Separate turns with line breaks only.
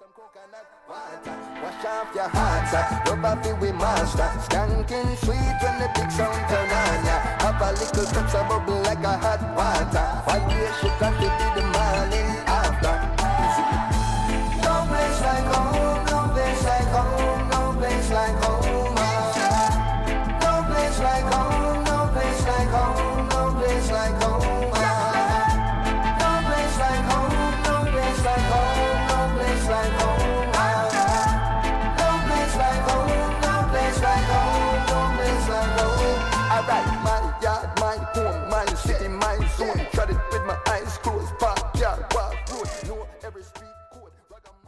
some coconut water. Wash off your heart, rub off it with master. Skanking sweet when the big sound turn on ya. Have a little touch of bubble like a hot water. One day she got to be the morning after. No place like home, no place like home, no place like home. No place like home, no place like home, no place like home. No place like home, no place like home, no place like home. No place like home, no place like home, no place like home. Alright, man.